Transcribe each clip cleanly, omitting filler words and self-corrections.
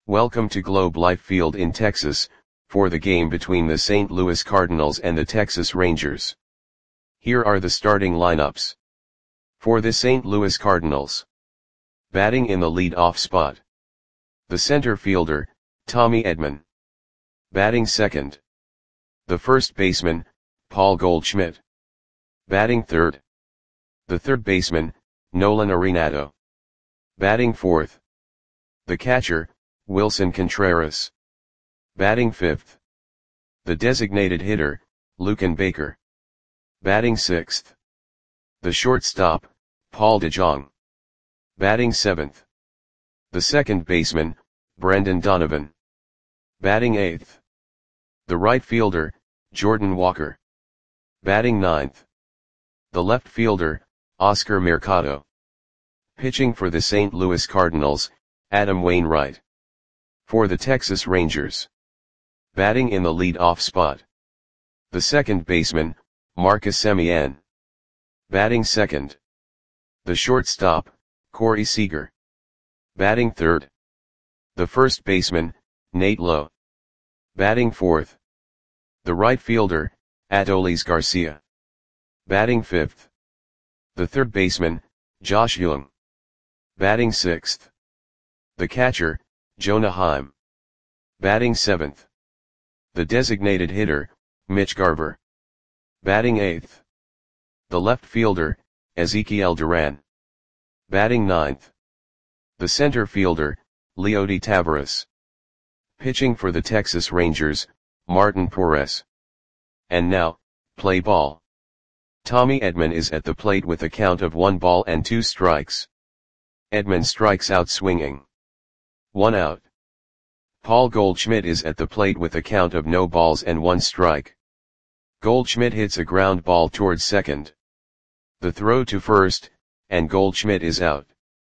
Welcome to Globe Life Field in Texas, for the game between the St. Louis Cardinals and the Texas Rangers. Here are the starting lineups. For the St. Louis Cardinals. Batting in the lead-off spot. The center fielder, Tommy Edman. Batting second. The first baseman, Paul Goldschmidt. Batting third. The third baseman, Nolan Arenado. Batting fourth. The catcher, Willson Contreras. Batting fifth. The designated hitter, Luken Baker. Batting sixth. The shortstop, Paul DeJong. Batting seventh. The second baseman, Brendan Donovan. Batting eighth. The right fielder, Jordan Walker. Batting ninth. The left fielder, Oscar Mercado. Pitching for the St. Louis Cardinals, Adam Wainwright. For the Texas Rangers. Batting in the lead-off spot. The second baseman, Marcus Semien. Batting second. The shortstop, Corey Seager. Batting third. The first baseman, Nate Lowe. Batting fourth. The right fielder, Adolis Garcia. Batting fifth. The third baseman, Josh Jung. Batting sixth. The catcher, Jonah Heim. Batting seventh. The designated hitter, Mitch Garver. Batting eighth. The left fielder, Ezekiel Duran. Batting ninth. The center fielder, Leody Taveras. Pitching for the Texas Rangers, Martin Perez. And now, play ball. Tommy Edman is at the plate with a count of 1 ball and 2 strikes. Edman strikes out swinging. 1 out. Paul Goldschmidt is at the plate with a count of no balls and 1 strike. Goldschmidt hits a ground ball towards second. The throw to first, and Goldschmidt is out.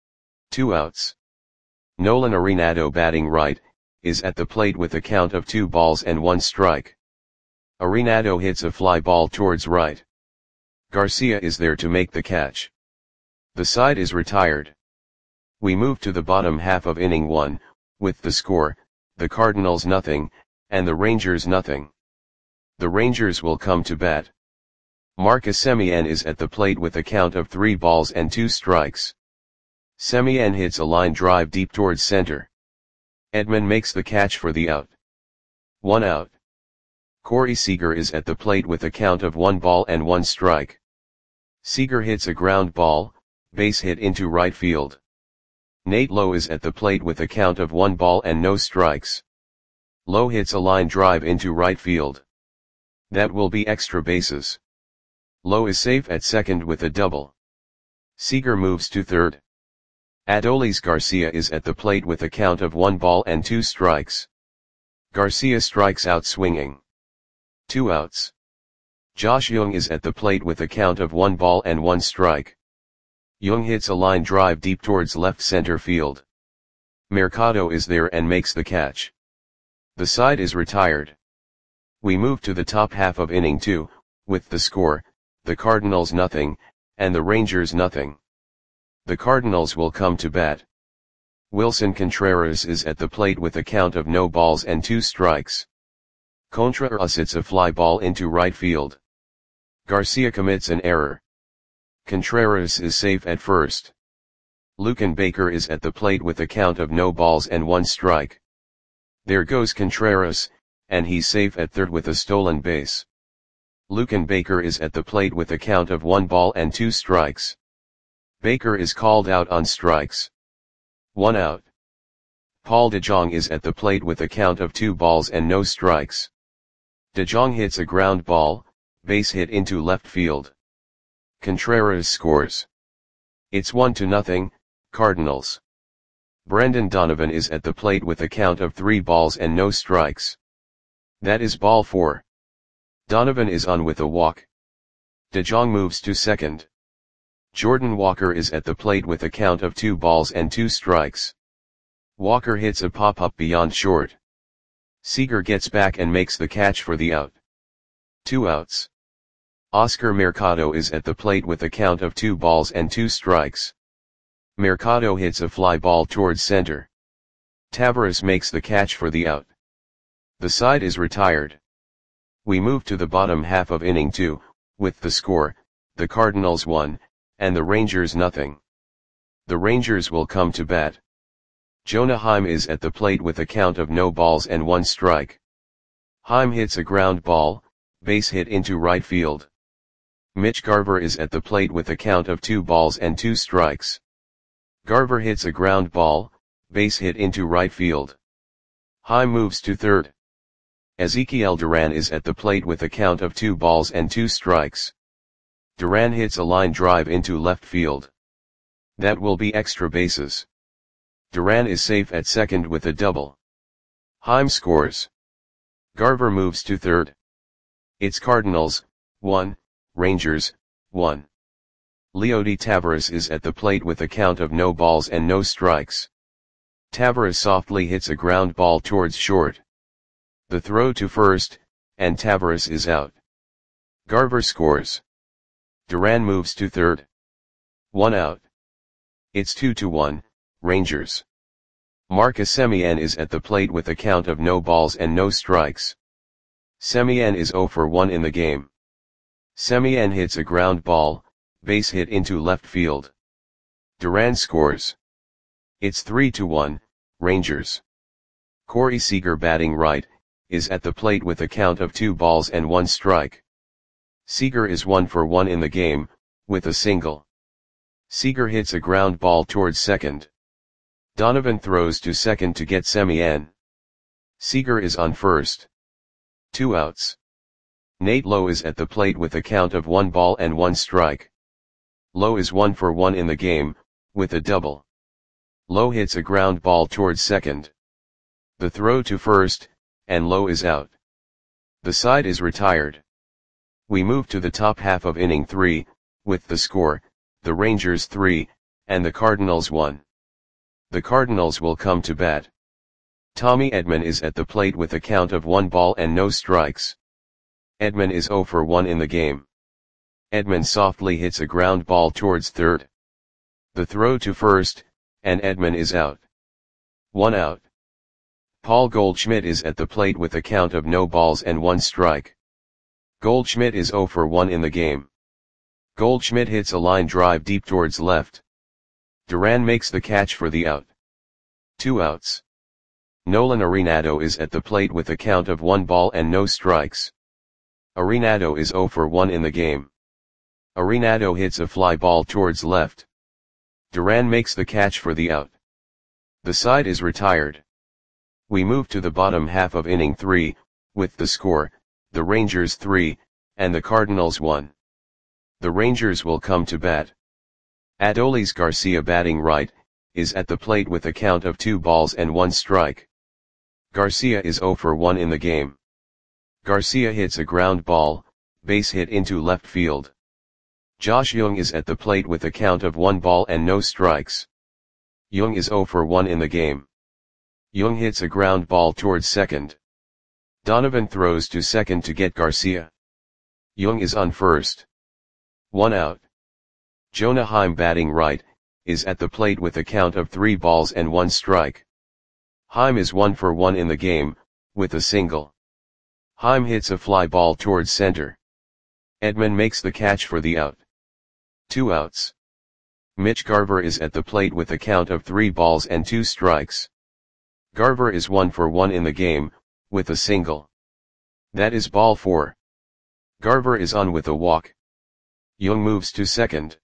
2 outs. Nolan Arenado, batting right, is at the plate with a count of 2 balls and 1 strike. Arenado hits a fly ball towards right. Garcia is there to make the catch. The side is retired. We move to the bottom half of inning 1, with the score, the Cardinals nothing, and the Rangers nothing. The Rangers will come to bat. Marcus Semien is at the plate with a count of 3 balls and 2 strikes. Semien hits a line drive deep towards center. Edman makes the catch for the out. 1 out. Corey Seager is at the plate with a count of 1 ball and 1 strike. Seager hits a ground ball, base hit into right field. Nate Lowe is at the plate with a count of 1 ball and no strikes. Lowe hits a line drive into right field. That will be extra bases. Lowe is safe at second with a double. Seager moves to third. Adolis Garcia is at the plate with a count of 1 ball and 2 strikes. Garcia strikes out swinging. 2 outs. Josh Jung is at the plate with a count of 1 ball and 1 strike. Jung hits a line drive deep towards left center field. Mercado is there and makes the catch. The side is retired. We move to the top half of inning 2, with the score, the Cardinals nothing, and the Rangers nothing. The Cardinals will come to bat. Willson Contreras is at the plate with a count of no balls and 2 strikes. Contreras hits a fly ball into right field. Garcia commits an error. Contreras is safe at first. Luken Baker is at the plate with a count of no balls and 1 strike. There goes Contreras, and he's safe at third with a stolen base. Luken Baker is at the plate with a count of 1 ball and 2 strikes. Baker is called out on strikes. 1 out. Paul DeJong is at the plate with a count of 2 balls and no strikes. DeJong hits a ground ball, base hit into left field. Contreras scores. It's 1-0, Cardinals. Brendan Donovan is at the plate with a count of 3 balls and no strikes. That is ball 4. Donovan is on with a walk. DeJong moves to second. Jordan Walker is at the plate with a count of 2 balls and 2 strikes. Walker hits a pop-up beyond short. Seager gets back and makes the catch for the out. 2 outs. Oscar Mercado is at the plate with a count of 2 balls and 2 strikes. Mercado hits a fly ball towards center. Tavares makes the catch for the out. The side is retired. We move to the bottom half of inning 2, with the score, the Cardinals 1, and the Rangers nothing. The Rangers will come to bat. Jonah Heim is at the plate with a count of no balls and 1 strike. Heim hits a ground ball, base hit into right field. Mitch Garver is at the plate with a count of 2 balls and 2 strikes. Garver hits a ground ball, base hit into right field. Heim moves to third. Ezekiel Duran is at the plate with a count of 2 balls and 2 strikes. Duran hits a line drive into left field. That will be extra bases. Duran is safe at second with a double. Heim scores. Garver moves to third. It's Cardinals, 1, Rangers, 1. Leody Taveras is at the plate with a count of no balls and no strikes. Taveras softly hits a ground ball towards short. The throw to first, and Taveras is out. Garver scores. Duran moves to third. 1 out. It's 2-1, Rangers. Marcus Semien is at the plate with a count of no balls and no strikes. Semien is 0 for 1 in the game. Semien hits a ground ball, base hit into left field. Duran scores. It's 3-1, Rangers. Corey Seager batting right, is at the plate with a count of 2 balls and 1 strike. Seager is 1 for 1 in the game, with a single. Seager hits a ground ball towards second. Donovan throws to second to get Semien. Seager is on first. 2 outs. Nate Lowe is at the plate with a count of 1 ball and 1 strike. Lowe is 1 for 1 in the game, with a double. Lowe hits a ground ball towards second. The throw to first, and Lowe is out. The side is retired. We move to the top half of inning 3, with the score, the Rangers 3, and the Cardinals 1. The Cardinals will come to bat. Tommy Edman is at the plate with a count of 1 ball and no strikes. Edman is 0 for 1 in the game. Edman softly hits a ground ball towards third. The throw to first, and Edman is out. 1 out. Paul Goldschmidt is at the plate with a count of no balls and 1 strike. Goldschmidt is 0 for 1 in the game. Goldschmidt hits a line drive deep towards left. Duran makes the catch for the out. 2 outs. Nolan Arenado is at the plate with a count of 1 ball and no strikes. Arenado is 0 for 1 in the game. Arenado hits a fly ball towards left. Duran makes the catch for the out. The side is retired. We move to the bottom half of inning 3, with the score, the Rangers 3, and the Cardinals 1. The Rangers will come to bat. Adolis Garcia batting right, is at the plate with a count of 2 balls and 1 strike. Garcia is 0 for 1 in the game. Garcia hits a ground ball, base hit into left field. Josh Jung is at the plate with a count of 1 ball and no strikes. Jung is 0 for 1 in the game. Jung hits a ground ball towards second. Donovan throws to second to get Garcia. Jung is on first. 1 out. Jonah Heim batting right, is at the plate with a count of 3 balls and 1 strike. Heim is 1 for 1 in the game, with a single. Heim hits a fly ball towards center. Edman makes the catch for the out. 2 outs. Mitch Garver is at the plate with a count of 3 balls and 2 strikes. Garver is 1 for 1 in the game, with a single. That is ball 4. Garver is on with a walk. Jung moves to second.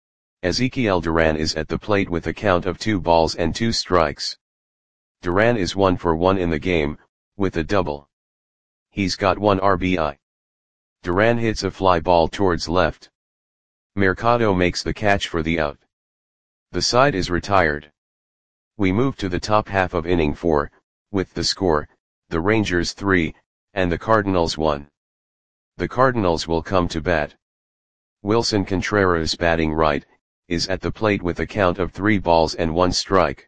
Ezekiel Duran is at the plate with a count of 2 balls and 2 strikes. Duran is 1 for 1 in the game, with a double. He's got 1 RBI. Duran hits a fly ball towards left. Mercado makes the catch for the out. The side is retired. We move to the top half of inning 4, with the score, the Rangers 3, and the Cardinals 1. The Cardinals will come to bat. Wilson Contreras batting right, is at the plate with a count of 3 balls and 1 strike.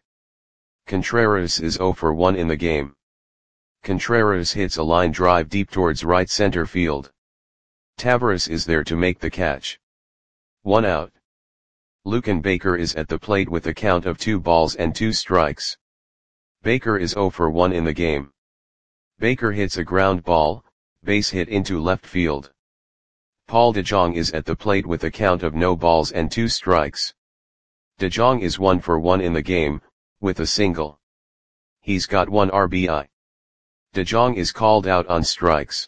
Contreras is 0 for 1 in the game. Contreras hits a line drive deep towards right center field. Tavares is there to make the catch. 1 out. Lucan Baker is at the plate with a count of 2 balls and 2 strikes. Baker is 0 for 1 in the game. Baker hits a ground ball, base hit into left field. Paul DeJong is at the plate with a count of no balls and 2 strikes. DeJong is 1 for 1 in the game, with a single. He's got 1 RBI. DeJong is called out on strikes.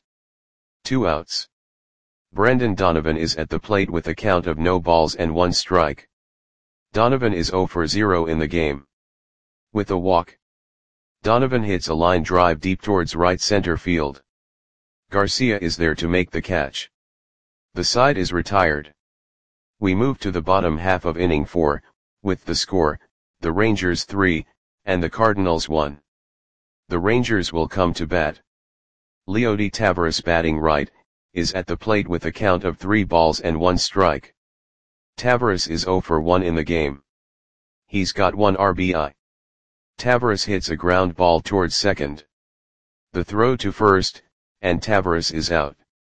2 outs. Brendan Donovan is at the plate with a count of no balls and 1 strike. Donovan is 0 for 0 in the game. With a walk. Donovan hits a line drive deep towards right center field. Garcia is there to make the catch. The side is retired. We move to the bottom half of inning 4, with the score, the Rangers 3, and the Cardinals 1. The Rangers will come to bat. Leody Taveras, batting right, is at the plate with a count of 3 balls and 1 strike. Taveras is 0 for 1 in the game. He's got 1 RBI. Taveras hits a ground ball towards second. The throw to first, and Taveras is out.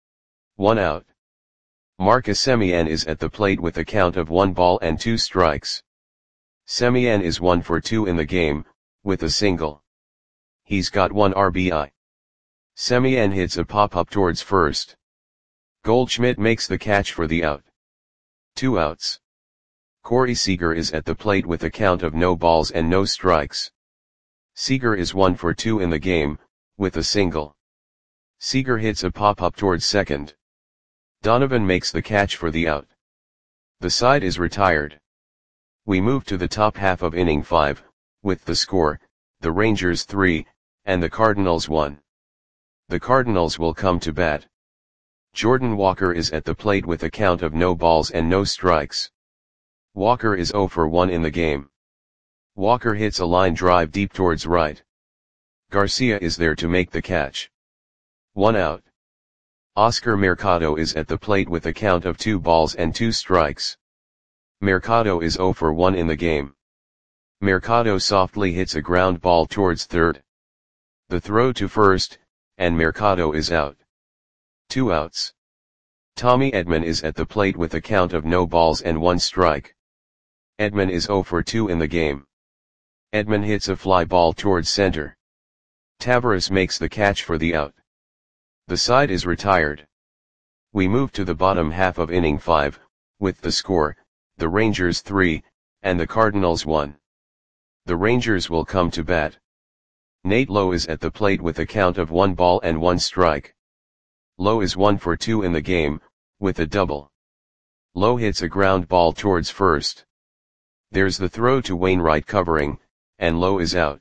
1 out. Marcus Semien is at the plate with a count of 1 ball and 2 strikes. Semien is 1 for 2 in the game, with a single. He's got 1 RBI. Semien hits a pop-up towards first. Goldschmidt makes the catch for the out. 2 outs. Corey Seager is at the plate with a count of no balls and no strikes. Seager is 1 for 2 in the game, with a single. Seager hits a pop-up towards second. Donovan makes the catch for the out. The side is retired. We move to the top half of inning 5, with the score, the Rangers 3, and the Cardinals 1. The Cardinals will come to bat. Jordan Walker is at the plate with a count of no balls and no strikes. Walker is 0 for 1 in the game. Walker hits a line drive deep towards right. Garcia is there to make the catch. 1 out. Oscar Mercado is at the plate with a count of 2 balls and 2 strikes. Mercado is 0 for 1 in the game. Mercado softly hits a ground ball towards third. The throw to first, and Mercado is out. 2 outs. Tommy Edman is at the plate with a count of no balls and 1 strike. Edman is 0 for 2 in the game. Edman hits a fly ball towards center. Taveras makes the catch for the out. The side is retired. We move to the bottom half of inning 5, with the score, the Rangers 3, and the Cardinals 1. The Rangers will come to bat. Nate Lowe is at the plate with a count of 1 ball and 1 strike. Lowe is 1 for 2 in the game, with a double. Lowe hits a ground ball towards first. There's the throw to Wainwright covering, and Lowe is out.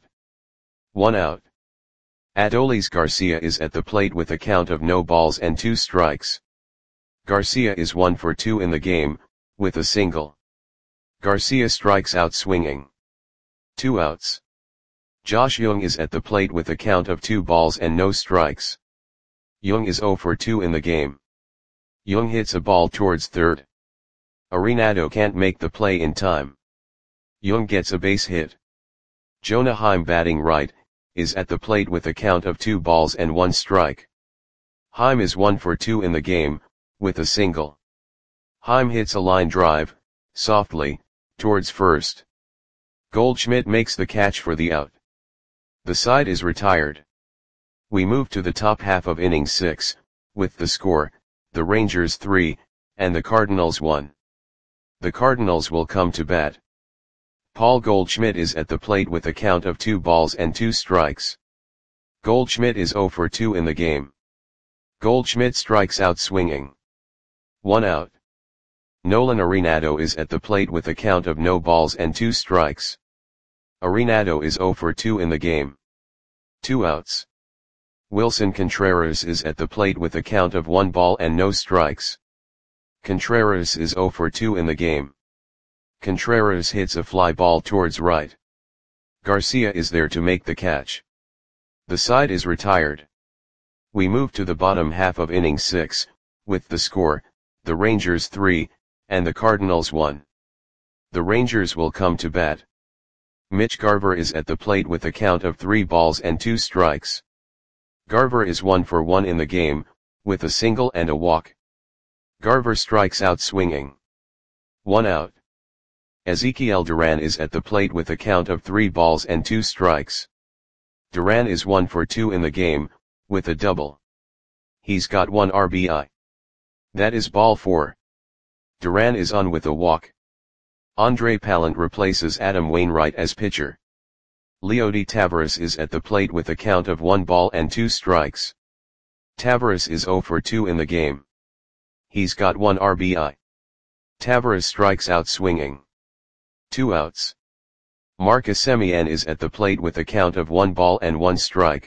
1 out. Adolis Garcia is at the plate with a count of no balls and 2 strikes. Garcia is 1 for 2 in the game, with a single. Garcia strikes out swinging. 2 outs. Josh Jung is at the plate with a count of 2 balls and no strikes. Jung is 0 for 2 in the game. Jung hits a ball towards third. Arenado can't make the play in time. Jung gets a base hit. Jonah Heim, batting right, is at the plate with a count of 2 balls and 1 strike. Heim is 1 for 2 in the game, with a single. Heim hits a line drive, softly, towards first. Goldschmidt makes the catch for the out. The side is retired. We move to the top half of inning 6, with the score, the Rangers 3, and the Cardinals 1. The Cardinals will come to bat. Paul Goldschmidt is at the plate with a count of 2 balls and 2 strikes. Goldschmidt is 0 for 2 in the game. Goldschmidt strikes out swinging. 1 out. Nolan Arenado is at the plate with a count of no balls and 2 strikes. Arenado is 0 for 2 in the game. 2 outs. Wilson Contreras is at the plate with a count of 1 ball and no strikes. Contreras is 0 for 2 in the game. Contreras hits a fly ball towards right. Garcia is there to make the catch. The side is retired. We move to the bottom half of inning 6, with the score, the Rangers 3, and the Cardinals 1. The Rangers will come to bat. Mitch Garver is at the plate with a count of 3 balls and 2 strikes. Garver is 1 for 1 in the game, with a single and a walk. Garver strikes out swinging. 1 out. Ezekiel Duran is at the plate with a count of 3 balls and 2 strikes. Duran is 1 for 2 in the game, with a double. He's got 1 RBI. That is ball 4. Duran is on with a walk. Andre Palant replaces Adam Wainwright as pitcher. Leody Taveras is at the plate with a count of 1 ball and 2 strikes. Taveras is 0 for 2 in the game. He's got 1 RBI. Taveras strikes out swinging. 2 outs. Marcus Semien is at the plate with a count of 1 ball and 1 strike.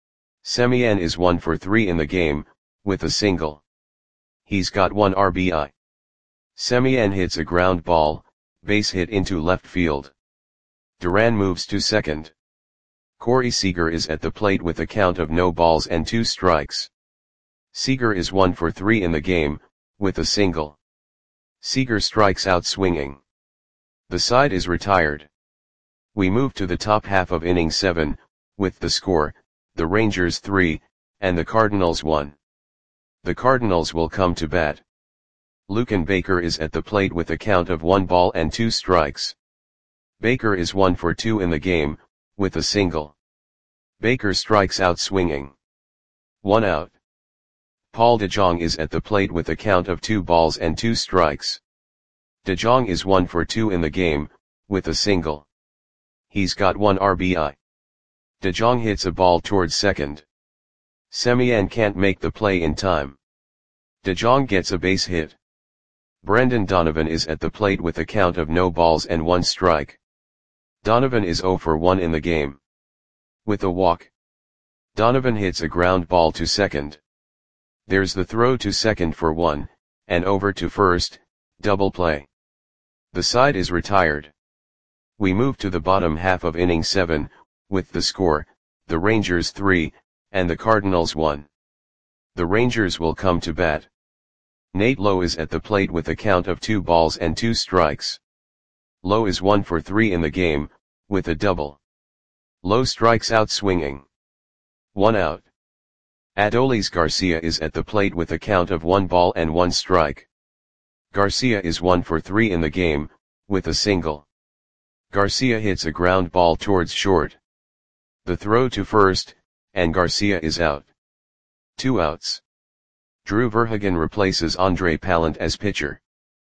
Semien is 1 for 3 in the game, with a single. He's got 1 RBI. Semien hits a ground ball, base hit into left field. Duran moves to second. Corey Seager is at the plate with a count of no balls and 2 strikes. Seager is 1 for 3 in the game, with a single. Seager strikes out swinging. The side is retired. We move to the top half of inning 7, with the score, the Rangers 3, and the Cardinals 1. The Cardinals will come to bat. Lucan Baker is at the plate with a count of 1 ball and 2 strikes. Baker is 1 for 2 in the game, with a single. Baker strikes out swinging. 1 out. Paul DeJong is at the plate with a count of 2 balls and 2 strikes. DeJong is 1 for 2 in the game, with a single. He's got 1 RBI. DeJong hits a ball towards second. Semien can't make the play in time. DeJong gets a base hit. Brendan Donovan is at the plate with a count of no balls and 1 strike. Donovan is 0 for 1 in the game. With a walk. Donovan hits a ground ball to second. There's the throw to second for 1, and over to first, double play. The side is retired. We move to the bottom half of inning 7, with the score, the Rangers 3, and the Cardinals 1. The Rangers will come to bat. Nate Lowe is at the plate with a count of 2 balls and 2 strikes. Lowe is 1 for 3 in the game, with a double. Lowe strikes out swinging. 1 out. Adolis Garcia is at the plate with a count of 1 ball and 1 strike. Garcia is 1 for 3 in the game, with a single. Garcia hits a ground ball towards short. The throw to first, and Garcia is out. 2 outs. Drew Verhagen replaces Andre Palant as pitcher.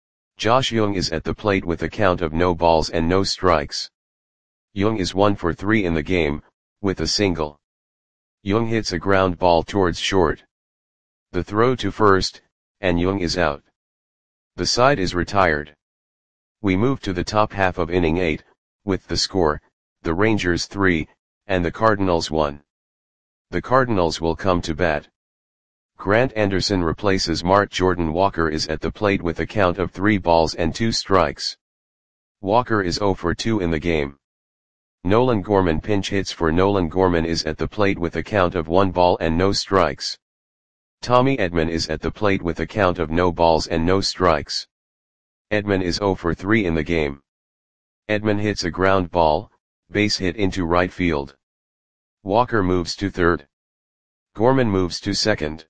Josh Jung is at the plate with a count of no balls and no strikes. Jung is 1 for 3 in the game, with a single. Jung hits a ground ball towards short. The throw to first, and Jung is out. The side is retired. We move to the top half of inning 8, with the score, the Rangers 3, and the Cardinals 1. The Cardinals will come to bat. Grant Anderson replaces Mart Jordan. Walker is at the plate with a count of 3 balls and 2 strikes. Walker is 0 for 2 in the game. Nolan Gorman pinch hits for Nolan Gorman is at the plate with a count of 1 ball and no strikes. Tommy Edman is at the plate with a count of no balls and no strikes. Edman is 0 for 3 in the game. Edman hits a ground ball, base hit into right field. Walker moves to third. Gorman moves to second.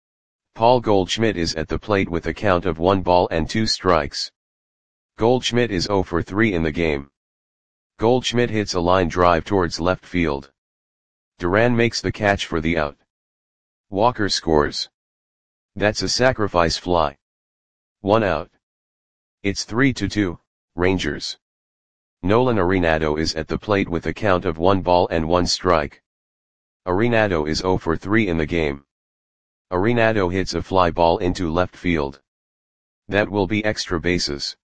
Paul Goldschmidt is at the plate with a count of 1 ball and 2 strikes. Goldschmidt is 0 for 3 in the game. Goldschmidt hits a line drive towards left field. Duran makes the catch for the out. Walker scores. That's a sacrifice fly. 1 out. It's 3-2, Rangers. Nolan Arenado is at the plate with a count of 1 ball and 1 strike. Arenado is 0 for 3 in the game. Arenado hits a fly ball into left field. That will be extra bases.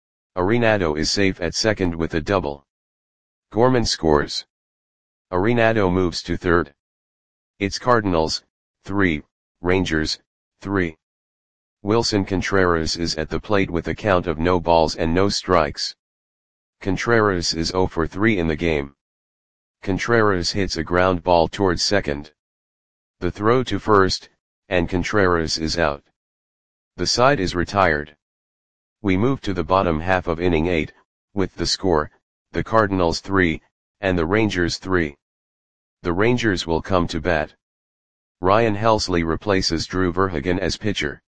Arenado is safe at second with a double. Gorman scores. Arenado moves to third. It's Cardinals 3, Rangers 3. Wilson Contreras is at the plate with a count of no balls and no strikes. Contreras is 0 for 3 in the game. Contreras hits a ground ball towards second. The throw to first, and Contreras is out. The side is retired. We move to the bottom half of inning 8, with the score, the Cardinals 3, and the Rangers 3. The Rangers will come to bat. Ryan Helsley replaces Drew Verhagen as pitcher.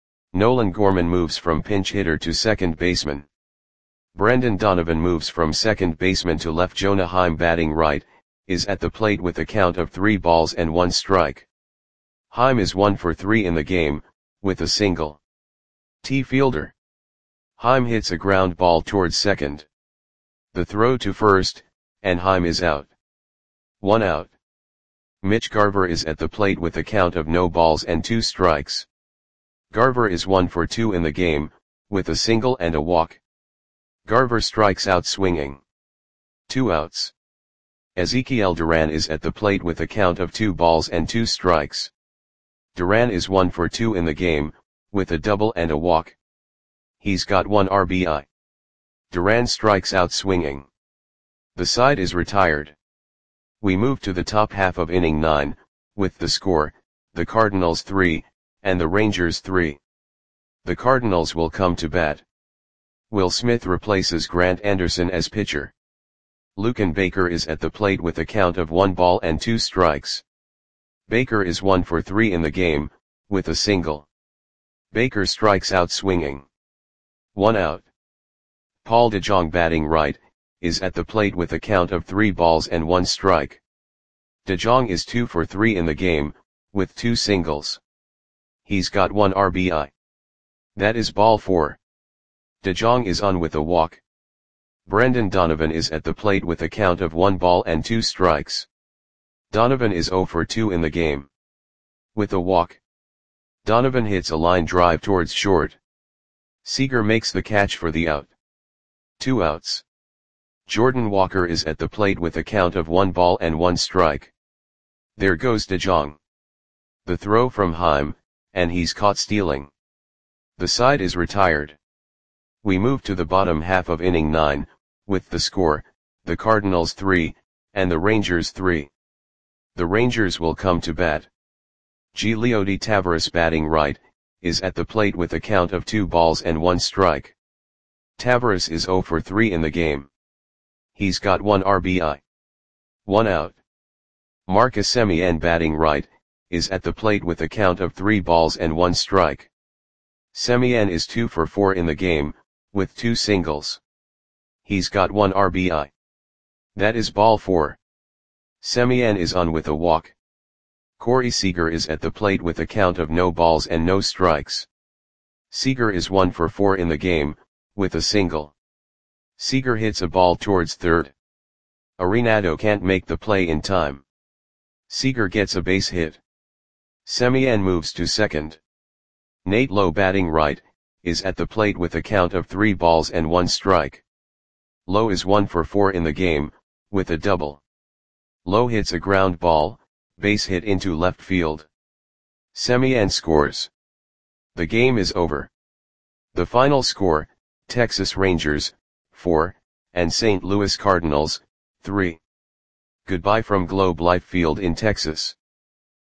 Nolan Gorman moves from pinch hitter to second baseman. Brendan Donovan moves from second baseman to left. Jonah Heim batting right, is at the plate with a count of 3 balls and 1 strike. Heim is 1 for 3 in the game, with a single. T. Fielder. Heim hits a ground ball towards second. The throw to first, and Heim is out. 1 out. Mitch Garver is at the plate with a count of no balls and 2 strikes. Garver is 1 for 2 in the game, with a single and a walk. Garver strikes out swinging. 2 outs. Ezekiel Duran is at the plate with a count of 2 balls and 2 strikes. Duran is 1 for 2 in the game, with a double and a walk. He's got 1 RBI. Duran strikes out swinging. The side is retired. We move to the top half of inning 9, with the score, the Cardinals 3, and the Rangers 3. The Cardinals will come to bat. Will Smith replaces Grant Anderson as pitcher. Luken Baker is at the plate with a count of 1 ball and 2 strikes. Baker is 1 for 3 in the game, with a single. Baker strikes out swinging. 1 out. Paul DeJong batting right, is at the plate with a count of 3 balls and 1 strike. DeJong is 2 for 3 in the game, with 2 singles. He's got 1 RBI. That is ball 4. DeJong is on with a walk. Brendan Donovan is at the plate with a count of 1 ball and 2 strikes. Donovan is 0 for 2 in the game. With a walk. Donovan hits a line drive towards short. Seager makes the catch for the out. 2 outs. Jordan Walker is at the plate with a count of 1 ball and 1 strike. There goes DeJong. The throw from Heim, and he's caught stealing. The side is retired. We move to the bottom half of inning 9, with the score, the Cardinals 3, and the Rangers 3. The Rangers will come to bat. Gileody Taveras batting right, is at the plate with a count of 2 balls and 1 strike. Taveras is 0 for 3 in the game. He's got 1 RBI. 1 out. Marcus Semien batting right, is at the plate with a count of 3 balls and 1 strike. Semien is 2 for 4 in the game, with 2 singles. He's got 1 RBI. That is ball 4. Semien is on with a walk. Corey Seager is at the plate with a count of no balls and no strikes. Seager is 1 for 4 in the game, with a single. Seager hits a ball towards third. Arenado can't make the play in time. Seager gets a base hit. Semien moves to second. Nate Lowe batting right, is at the plate with a count of 3 balls and 1 strike. Lowe is 1 for 4 in the game, with a double. Lowe hits a ground ball, base hit into left field. Semien scores. The game is over. The final score, Texas Rangers, 4, and St. Louis Cardinals, 3. Goodbye from Globe Life Field in Texas.